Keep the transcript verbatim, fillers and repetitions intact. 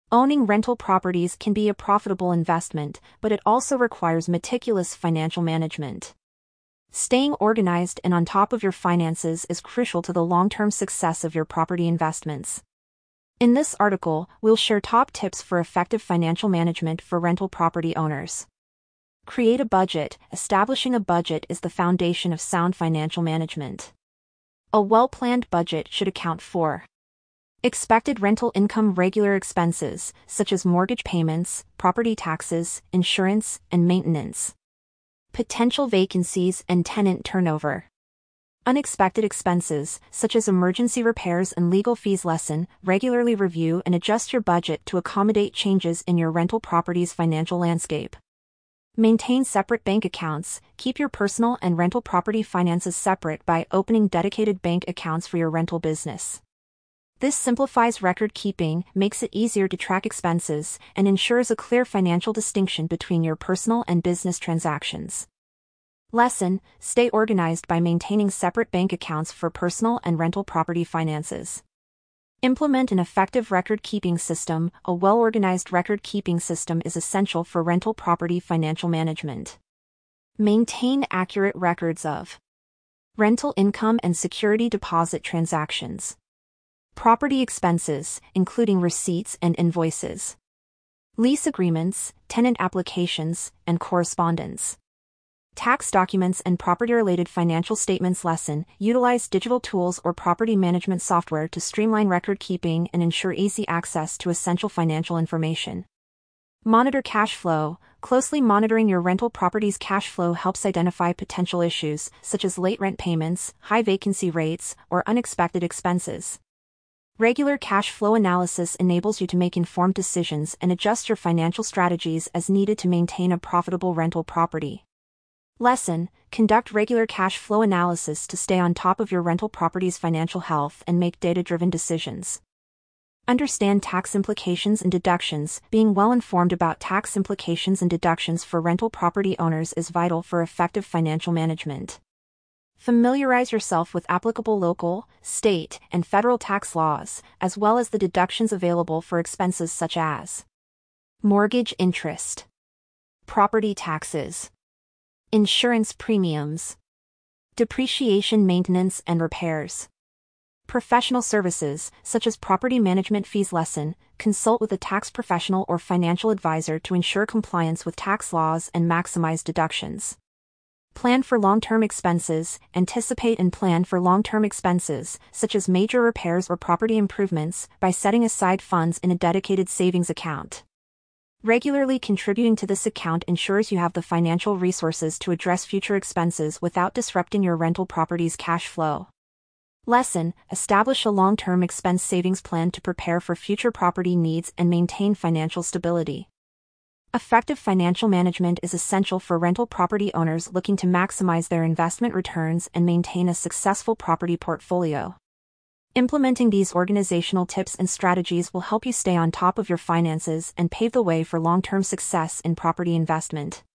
Owning rental properties can be a profitable investment, but it also requires meticulous financial management. Staying organized and on top of your finances is crucial to the long-term success of your property investments. In this article, we'll share top tips for effective financial management for rental property owners. Create a budget. Establishing a budget is the foundation of sound financial management. A well-planned budget should account for expected rental income, regular expenses, such as mortgage payments, property taxes, insurance, and maintenance, potential vacancies and tenant turnover, unexpected expenses, such as emergency repairs and legal fees. Lesson: regularly review and adjust your budget to accommodate changes in your rental property's financial landscape. Maintain separate bank accounts. Keep your personal and rental property finances separate by opening dedicated bank accounts for your rental business. This simplifies record keeping, makes it easier to track expenses, and ensures a clear financial distinction between your personal and business transactions. Lesson: stay organized by maintaining separate bank accounts for personal and rental property finances. Implement an effective record-keeping system. A well-organized record-keeping system is essential for rental property financial management. Maintain accurate records of rental income and security deposit transactions, property expenses, including receipts and invoices, lease agreements, tenant applications, and correspondence, tax documents and property-related financial statements. Lesson: utilize digital tools or property management software to streamline record-keeping and ensure easy access to essential financial information. Monitor cash flow. Closely monitoring your rental property's cash flow helps identify potential issues, such as late rent payments, high vacancy rates, or unexpected expenses. Regular cash flow analysis enables you to make informed decisions and adjust your financial strategies as needed to maintain a profitable rental property. Lesson: conduct regular cash flow analysis to stay on top of your rental property's financial health and make data-driven decisions. Understand tax implications and deductions. Being well informed about tax implications and deductions for rental property owners is vital for effective financial management. Familiarize yourself with applicable local, state, and federal tax laws, as well as the deductions available for expenses such as mortgage interest, property taxes, insurance premiums, depreciation, maintenance and repairs, professional services, such as property management fees. Lesson: consult with a tax professional or financial advisor to ensure compliance with tax laws and maximize deductions. Plan for long-term expenses. Anticipate and plan for long-term expenses, such as major repairs or property improvements, by setting aside funds in a dedicated savings account. Regularly contributing to this account ensures you have the financial resources to address future expenses without disrupting your rental property's cash flow. Lesson: establish a long-term expense savings plan to prepare for future property needs and maintain financial stability. Effective financial management is essential for rental property owners looking to maximize their investment returns and maintain a successful property portfolio. Implementing these organizational tips and strategies will help you stay on top of your finances and pave the way for long-term success in property investment.